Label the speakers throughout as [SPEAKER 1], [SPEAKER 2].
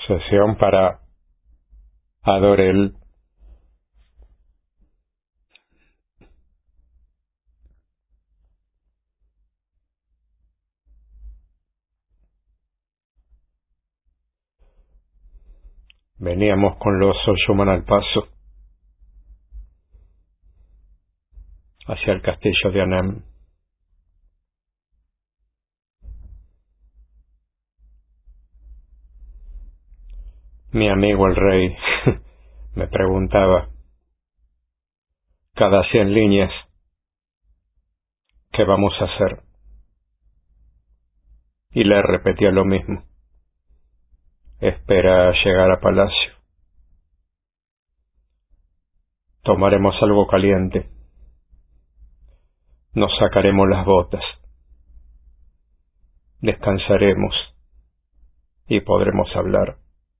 [SPEAKER 1] Sesión para Adorel. Veníamos con los Oyoman al paso hacia el castillo de Anam. Mi amigo el rey me preguntaba cada 100 líneas qué vamos a hacer, y le repetía lo mismo: espera a llegar a palacio, tomaremos algo caliente, nos sacaremos las botas, descansaremos y podremos hablar.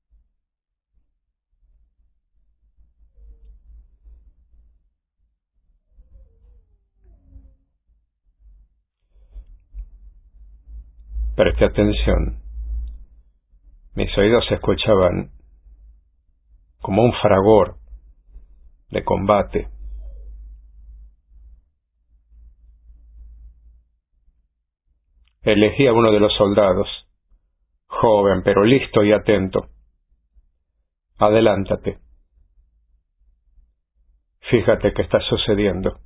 [SPEAKER 1] Presté atención. Mis oídos escuchaban como un fragor de combate. Elegí a uno de los soldados, joven pero listo y atento. Adelántate. Fíjate qué está sucediendo.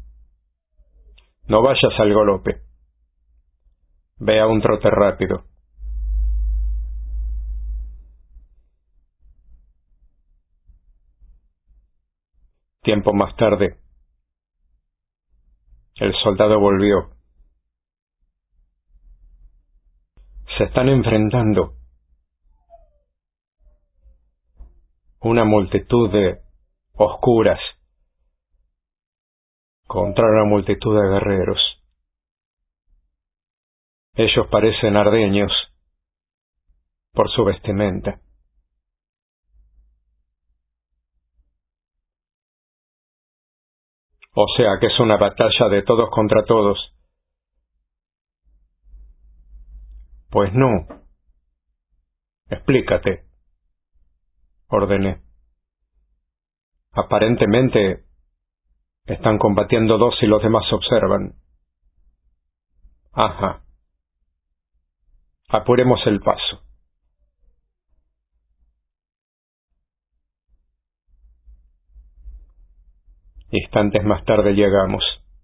[SPEAKER 1] No vayas al galope. Ve a un trote rápido. Tiempo más tarde, el soldado volvió. Se están enfrentando una multitud de oscuras contra una multitud de guerreros. Ellos parecen ardeños por su vestimenta. O sea que es una batalla de todos contra todos. Pues no. Explícate, ordené. Aparentemente están combatiendo dos y los demás observan. Ajá. Apuremos el paso. Instantes más tarde llegamos.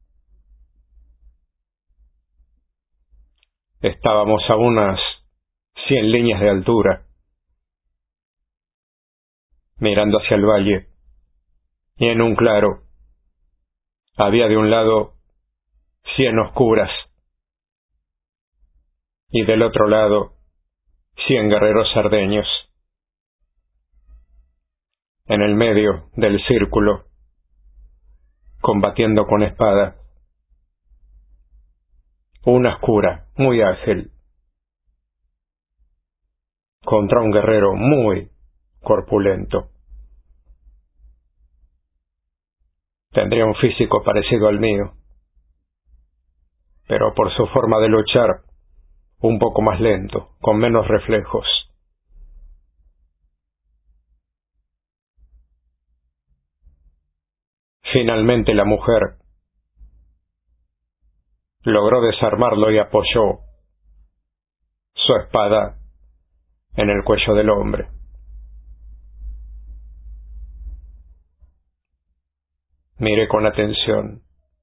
[SPEAKER 1] Estábamos a unas 100 líneas de altura, mirando hacia el valle, y en un claro había de un lado 100 oscuras, y del otro lado 100 guerreros sardeños. En el medio del círculo, combatiendo con espada, una oscura muy ágil contra un guerrero muy corpulento. Tendría un físico parecido al mío, pero por su forma de luchar, un poco más lento, con menos reflejos. Finalmente la mujer logró desarmarlo y apoyó su espada en el cuello del hombre. Miré con atención.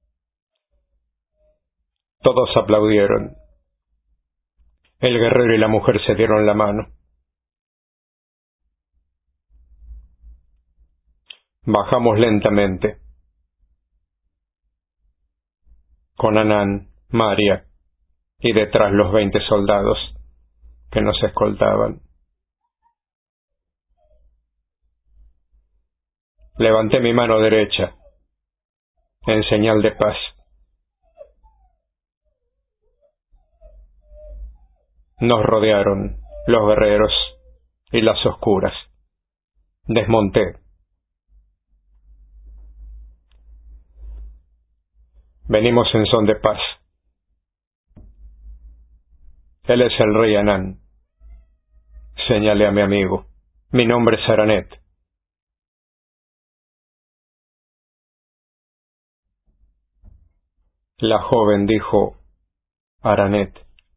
[SPEAKER 1] Todos aplaudieron. El guerrero y la mujer se dieron la mano. Bajamos lentamente, con Anán, Maria y detrás los 20 soldados que nos escoltaban. Levanté mi mano derecha en señal de paz. Nos rodearon los guerreros y las oscuras. Desmonté. Venimos en son de paz. Él es el rey Anán. señalé a mi amigo. Mi nombre es Aranet. La joven dijo: Aranet,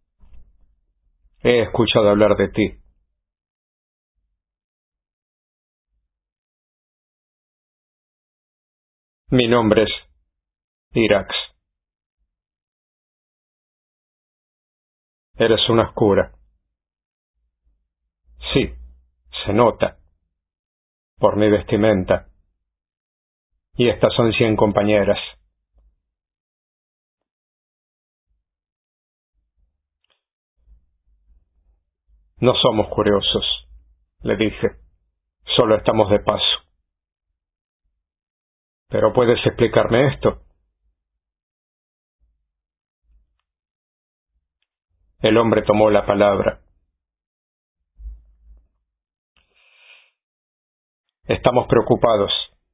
[SPEAKER 1] he escuchado hablar de ti. Mi nombre es Irax. Eres una oscura. Sí, se nota, por mi vestimenta. Y estas son 100 compañeras. No somos curiosos, le dije. Solo estamos de paso. ¿Pero puedes explicarme esto? El hombre tomó la palabra. Estamos preocupados.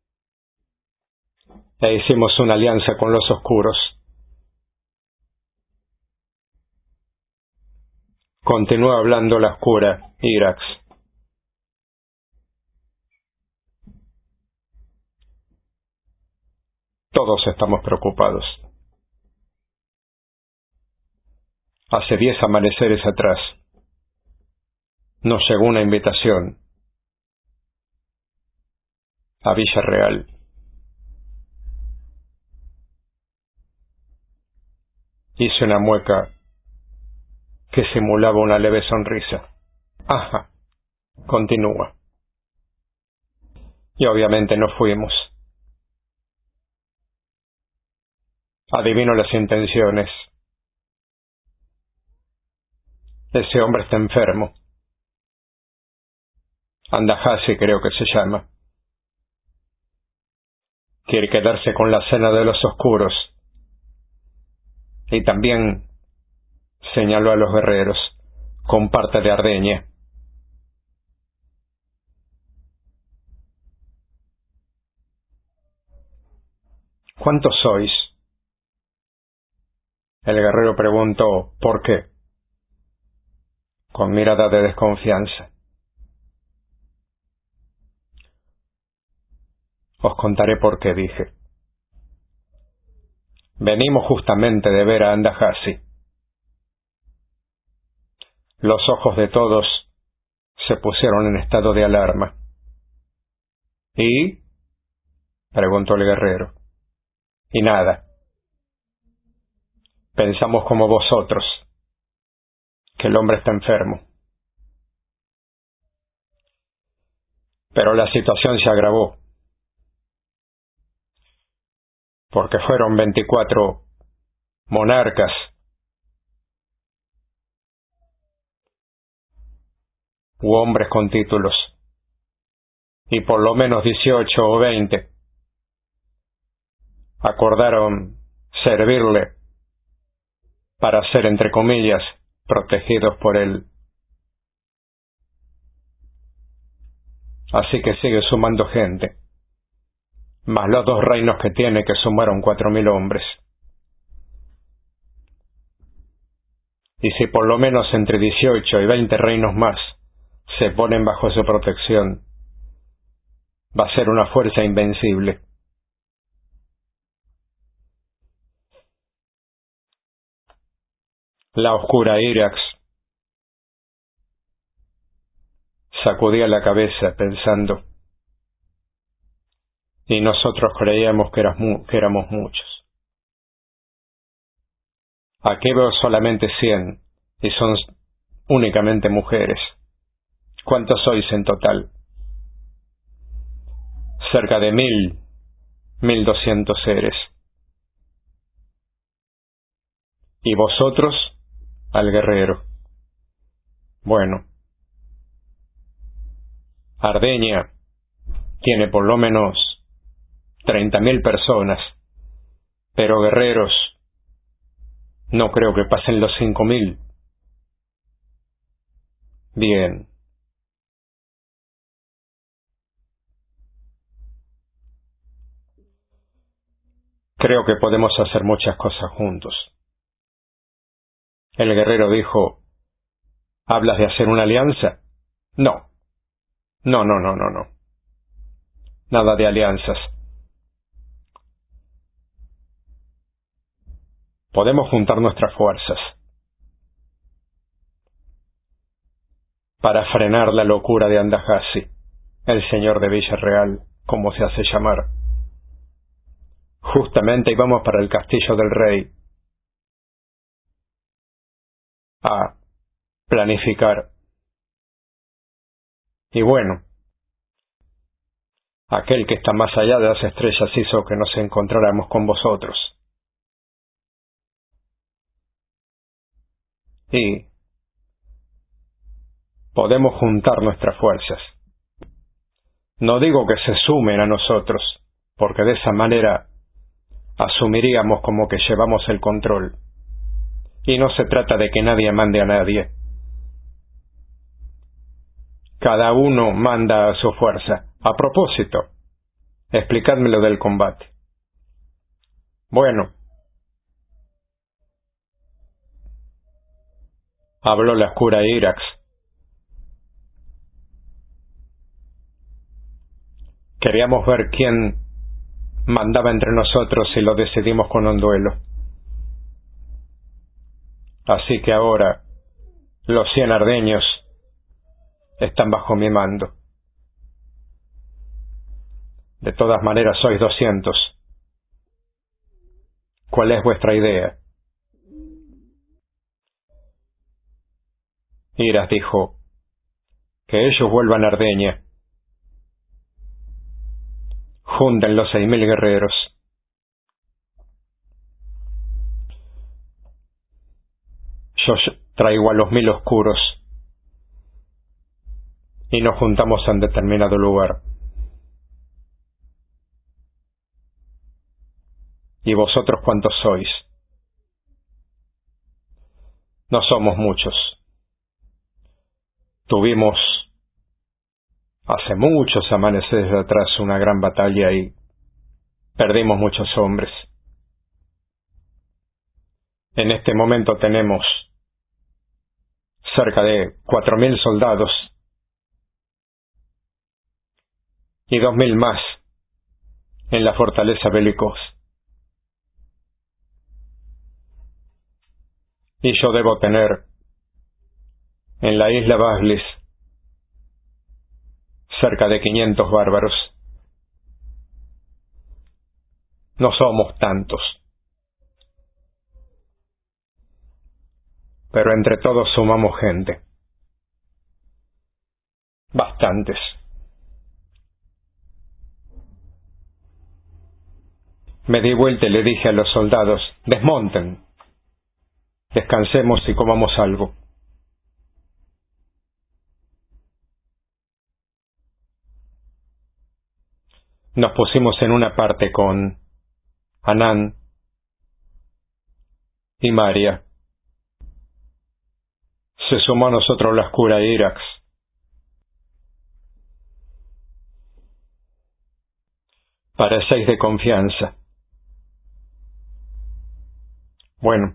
[SPEAKER 1] E hicimos una alianza con los oscuros. Continuó hablando la oscura, Irax. Todos estamos preocupados. Hace 10 amaneceres atrás nos llegó una invitación a Villarreal. Hice una mueca que simulaba una leve sonrisa. Ajá, continúa. Y obviamente no fuimos. Adivino las intenciones. Ese hombre está enfermo. Andahasi creo que se llama. Quiere quedarse con la cena de los oscuros. Y también señaló a los guerreros, con parte de Ardeña. ¿Cuántos sois? El guerrero preguntó, ¿por qué? Con mirada de desconfianza. Os contaré por qué, dije. Venimos justamente de ver a Andahasi. Los ojos de todos se pusieron en estado de alarma. ¿Y? Preguntó el guerrero. Y nada. Pensamos como vosotros, que el hombre está enfermo. Pero la situación se agravó, porque fueron 24 monarcas u hombres con títulos, y por lo menos 18 o 20 acordaron servirle para ser, entre comillas, protegidos por él. Así que sigue sumando gente, más los 2 reinos que tiene, que sumaron 4.000 hombres. Y si por lo menos entre 18 y 20 reinos más se ponen bajo su protección, va a ser una fuerza invencible. La oscura Irax sacudía la cabeza pensando, y nosotros creíamos que éramos muchos. Aquí veo solamente 100, y son únicamente mujeres. ¿Cuántos sois en total? Cerca de 1.200 seres. ¿Y vosotros? Al guerrero. Bueno, Ardeña tiene por lo menos 30.000 personas, pero guerreros no creo que pasen los 5.000. Bien. Creo que podemos hacer muchas cosas juntos. El guerrero dijo, ¿hablas de hacer una alianza? No. No, no, no, no, no. Nada de alianzas. Podemos juntar nuestras fuerzas para frenar la locura de Andahasi, el señor de Villarreal, como se hace llamar. Justamente íbamos para el castillo del rey a planificar. Y bueno, aquel que está más allá de las estrellas hizo que nos encontráramos con vosotros. Y podemos juntar nuestras fuerzas. No digo que se sumen a nosotros, porque de esa manera asumiríamos como que llevamos el control. Y no se trata de que nadie mande a nadie. Cada uno manda a su fuerza. A propósito, explicadme lo del combate. Bueno, habló la oscura Irax. Queríamos ver quién mandaba entre nosotros y lo decidimos con un duelo. Así que ahora los 100 ardeños están bajo mi mando. De todas maneras sois 200. ¿Cuál es vuestra idea? Iras dijo, que ellos vuelvan a Ardeña. Junten los 6000 guerreros. Yo traigo a los 1000 oscuros. Y nos juntamos en determinado lugar. ¿Y vosotros cuántos sois? No somos muchos. Tuvimos hace muchos amaneceres atrás una gran batalla y perdimos muchos hombres. En este momento tenemos cerca de 4000 soldados y 2000 más en la fortaleza Belicos. Y yo debo tener en la isla Baslis cerca de 500 bárbaros. No somos tantos, pero entre todos sumamos gente. Bastantes. Me di vuelta y le dije a los soldados, desmonten, descansemos y comamos algo. Nos pusimos en una parte con Anán y Maria. Se sumó a nosotros la oscura Irax. Parecéis de confianza. Bueno,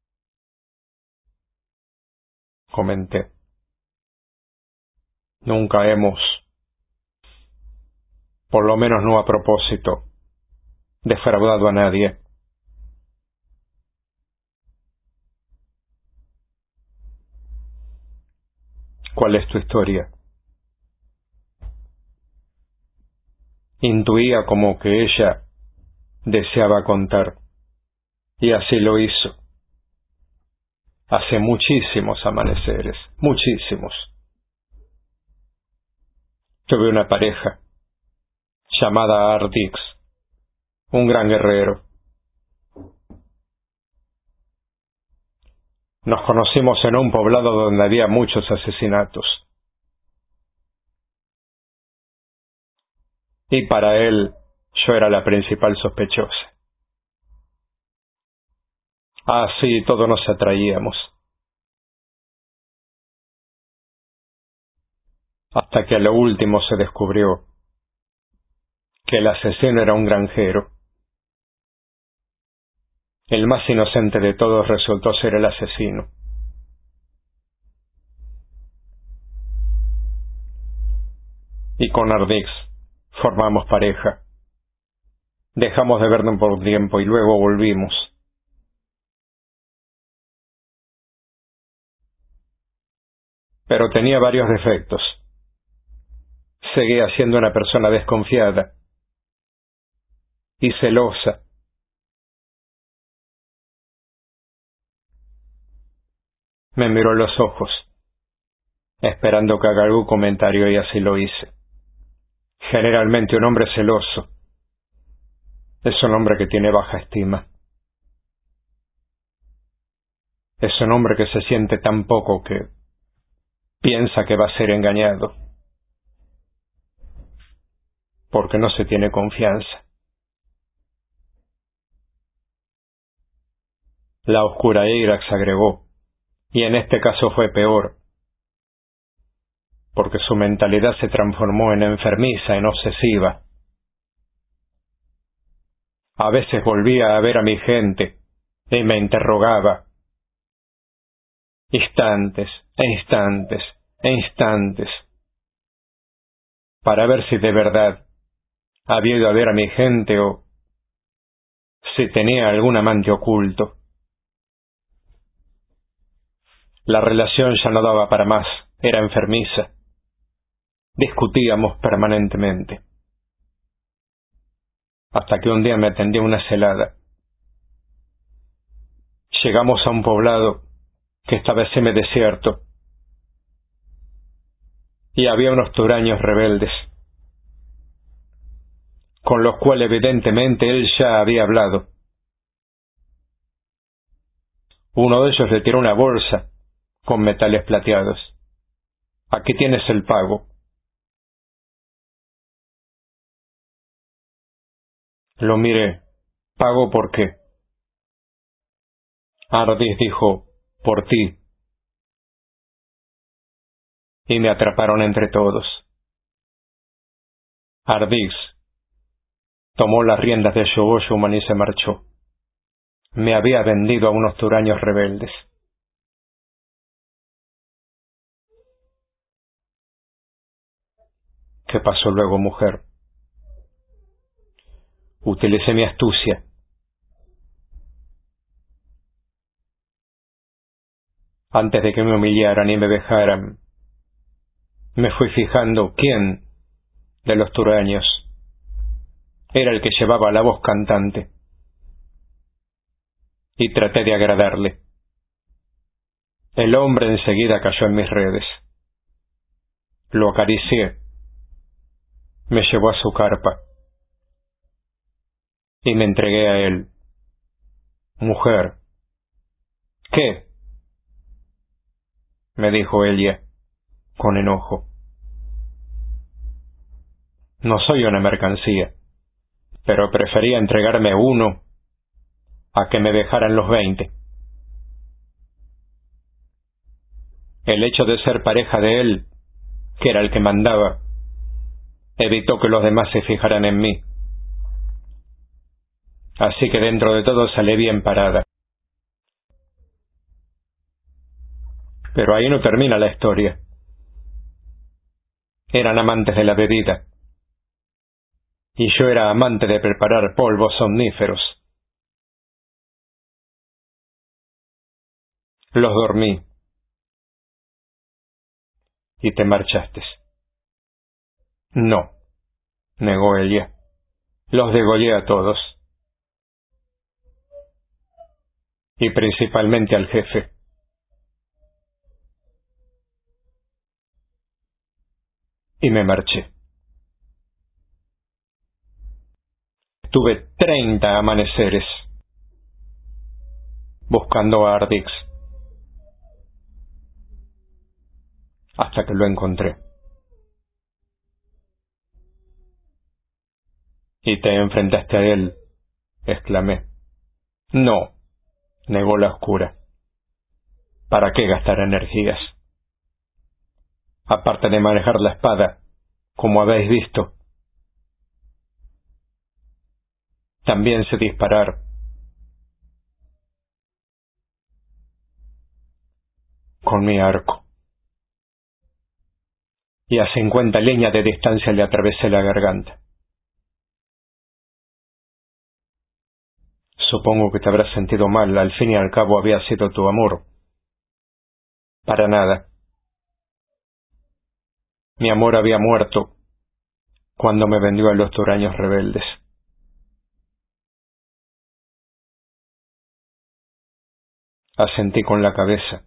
[SPEAKER 1] comenté. Nunca hemos, por lo menos no a propósito, defraudado a nadie. ¿Cuál es tu historia? Intuía como que ella deseaba contar, y así lo hizo. Hace muchísimos amaneceres, muchísimos. Tuve una pareja llamada Ardix, un gran guerrero. Nos conocimos en un poblado donde había muchos asesinatos. Y para él, yo era la principal sospechosa. Así todos nos atraíamos. Hasta que a lo último se descubrió que el asesino era un granjero. El más inocente de todos resultó ser el asesino. y con Ardix formamos pareja. Dejamos de vernos por un tiempo y luego volvimos. Pero tenía varios defectos. Seguía siendo una persona desconfiada y celosa. Me miró a los ojos, esperando que haga algún comentario, y así lo hice. Generalmente un hombre celoso es un hombre que tiene baja estima. Es un hombre que se siente tan poco que piensa que va a ser engañado, porque no se tiene confianza. La oscura ira se agregó, y en este caso fue peor, porque su mentalidad se transformó en enfermiza, en obsesiva. A veces volvía a ver a mi gente y me interrogaba. Instantes, e instantes, e instantes, para ver si de verdad había ido a ver a mi gente o si tenía algún amante oculto. La relación ya no daba para más, era enfermiza. Discutíamos permanentemente. Hasta que un día me tendió una celada. Llegamos a un poblado que estaba semidesierto, y había unos turaños rebeldes, con los cuales evidentemente él ya había hablado. Uno de ellos le tiró una bolsa con metales plateados. Aquí tienes el pago. Lo miré. ¿Pago por qué? Ardix dijo, por ti. Y me atraparon entre todos. Ardix tomó las riendas de Shogoshūman y se marchó. Me había vendido a unos turaños rebeldes. ¿Qué pasó luego, mujer? Utilicé mi astucia. Antes de que me humillaran y me dejaran, me fui fijando quién de los turaños era el que llevaba la voz cantante, y traté de agradarle. El hombre enseguida cayó en mis redes. Lo acaricié, me llevó a su carpa, y me entregué a él. Mujer. ¿Qué? Me dijo ella, con enojo. No soy una mercancía, pero prefería entregarme uno a que me dejaran los 20. El hecho de ser pareja de él, que era el que mandaba, evitó que los demás se fijaran en mí. Así que dentro de todo salí bien parada. Pero ahí no termina la historia. Eran amantes de la bebida, y yo era amante de preparar polvos somníferos. Los dormí, y te marchaste. No, negó ella. Los degollé a todos. Y principalmente al jefe. Y me marché. Tuve 30 amaneceres buscando a Ardix, hasta que lo encontré. ¿Y te enfrentaste a él?, exclamé. No, negó la oscura. ¿Para qué gastar energías? Aparte de manejar la espada, como habéis visto, también sé disparar. Con mi arco. y a 50 leñas de distancia le atravesé la garganta. Supongo que te habrás sentido mal, al fin y al cabo había sido tu amor. Para nada. Mi amor había muerto cuando me vendió a los Toraños rebeldes. Asentí con la cabeza.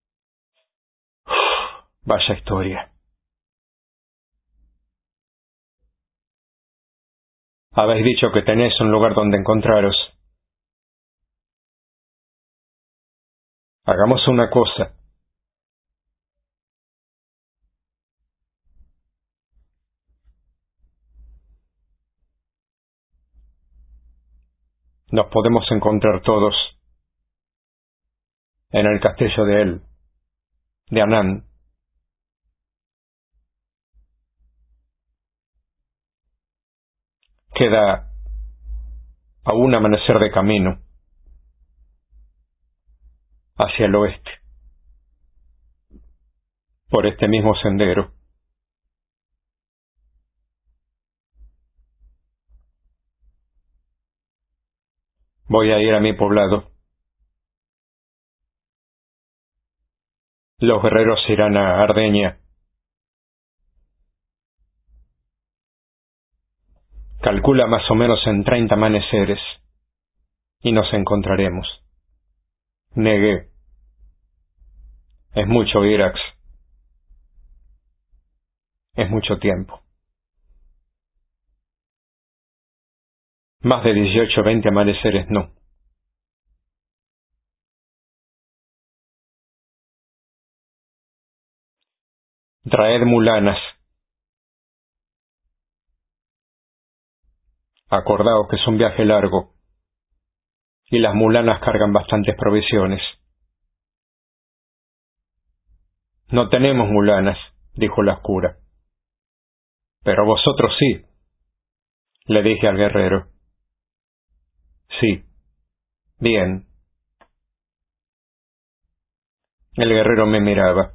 [SPEAKER 1] Vaya historia. Habéis dicho que tenéis un lugar donde encontraros. Hagamos una cosa. Nos podemos encontrar todos en el castillo de él, de Anán. Queda a un amanecer de camino hacia el oeste, por este mismo sendero. Voy a ir a mi poblado. Los guerreros irán a Ardeña. Calcula más o menos en 30 amaneceres y nos encontraremos. Negué. Es mucho, Irax. Es mucho tiempo. Más de 18 o 20 amaneceres no. Traed mulanas. Acordaos que es un viaje largo, y las mulanas cargan bastantes provisiones. No tenemos mulanas, dijo la oscura. Pero vosotros sí, le dije al guerrero. Sí. Bien. El guerrero me miraba.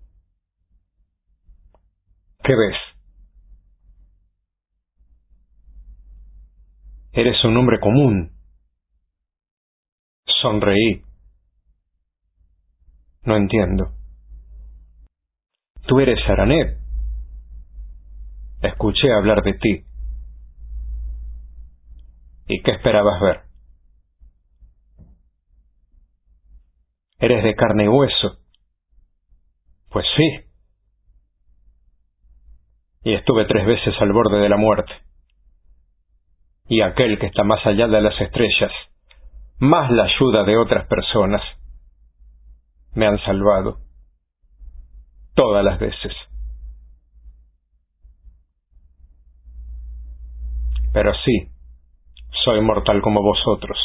[SPEAKER 1] ¿Qué ves? Eres un hombre común. Sonreí. No entiendo. Tú eres Aranet. Escuché hablar de ti. ¿Y qué esperabas ver? ¿Eres de carne y hueso? Pues sí. Y estuve 3 veces al borde de la muerte. Y aquel que está más allá de las estrellas, más la ayuda de otras personas, me han salvado. Todas las veces. Pero sí, soy mortal como vosotros.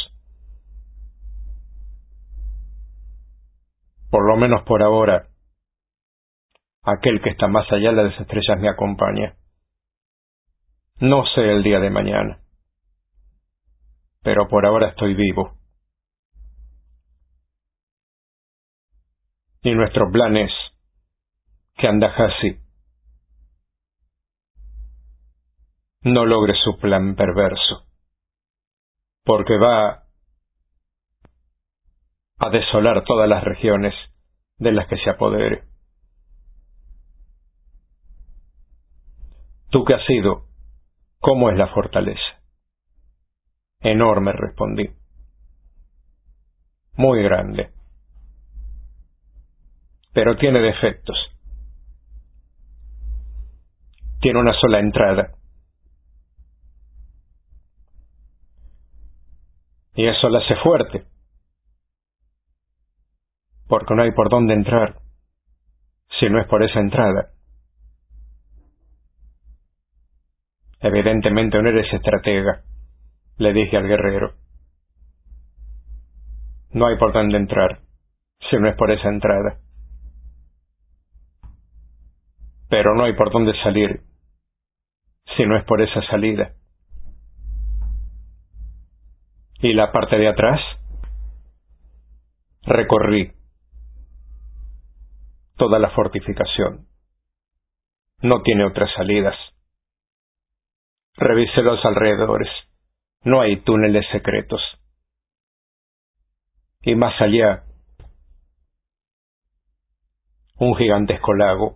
[SPEAKER 1] Por lo menos por ahora, aquel que está más allá de las estrellas me acompaña. No sé el día de mañana, pero por ahora estoy vivo. Y nuestro plan es que Andahasi no logre su plan perverso, porque va a desolar todas las regiones de las que se apodere. ¿Tú qué has sido? ¿Cómo es la fortaleza? Enorme, respondí. Muy grande. Pero tiene defectos. Tiene una sola entrada. Y eso la hace fuerte. Porque no hay por dónde entrar, si no es por esa entrada. Evidentemente no eres estratega, le dije al guerrero. No hay por dónde entrar, si no es por esa entrada. Pero no hay por dónde salir, si no es por esa salida. ¿Y la parte de atrás? Recorrí toda la fortificación. No tiene otras salidas. Revisé los alrededores. No hay túneles secretos. Y más allá, un gigantesco lago.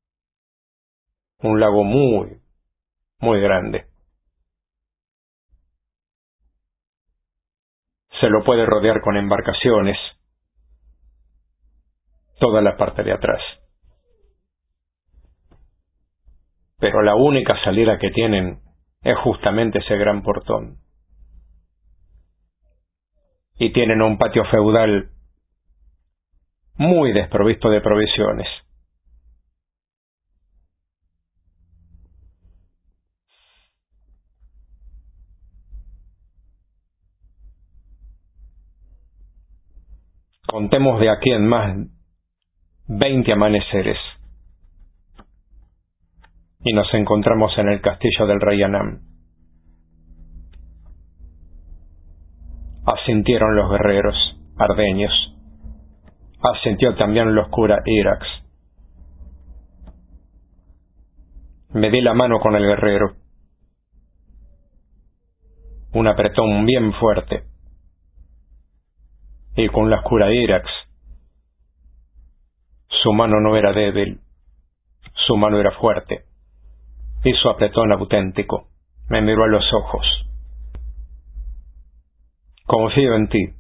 [SPEAKER 1] Un lago muy, muy grande. Se lo puede rodear con embarcaciones. Toda la parte de atrás. Pero la única salida que tienen es justamente ese gran portón. Y tienen un patio feudal muy desprovisto de provisiones. Contemos de aquí en más 20 amaneceres. Y nos encontramos en el castillo del rey Anam. Asintieron los guerreros ardeños. Asintió también los cura Irax. Me di la mano con el guerrero. Un apretón bien fuerte. Y con las cura Irax. Su mano no era débil. Su mano era fuerte. Y su apretón auténtico. Me miró a los ojos. Confío en ti.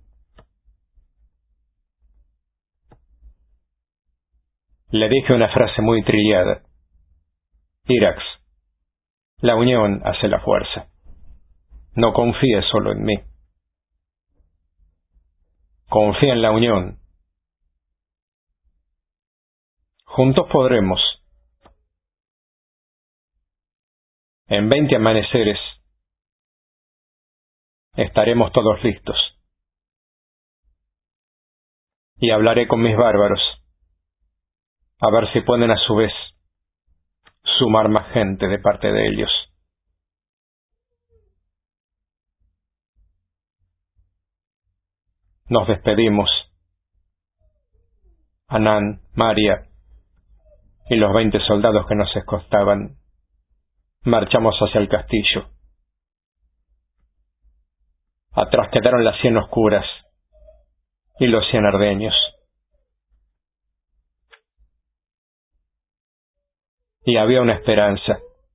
[SPEAKER 1] Le dije una frase muy trillada. Irax, la unión hace la fuerza. No confíes solo en mí. Confía en la unión. Juntos podremos. En 20 amaneceres estaremos todos listos. Y hablaré con mis bárbaros, a ver si pueden a su vez sumar más gente de parte de ellos. Nos despedimos. Anán, Maria y los 20 soldados que nos escoltaban. Marchamos hacia el castillo. Atrás quedaron las 100 oscuras y los 100 ardeños. Y había una esperanza.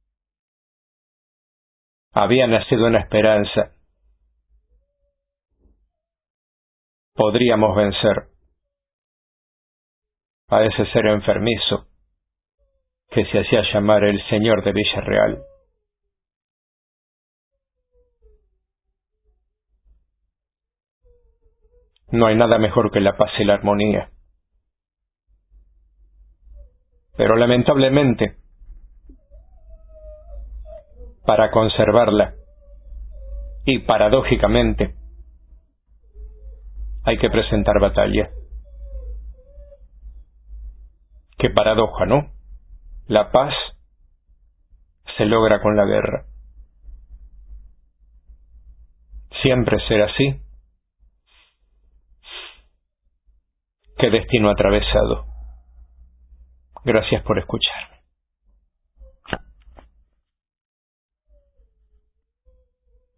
[SPEAKER 1] Había nacido una esperanza. Podríamos vencer a ese ser enfermizo que se hacía llamar el Señor de Villarreal. No hay nada mejor que la paz y la armonía. Pero lamentablemente, para conservarla, y paradójicamente, hay que presentar batalla. Qué paradoja, ¿no? La paz se logra con la guerra. ¿Siempre será así? Qué destino atravesado. Gracias por escuchar.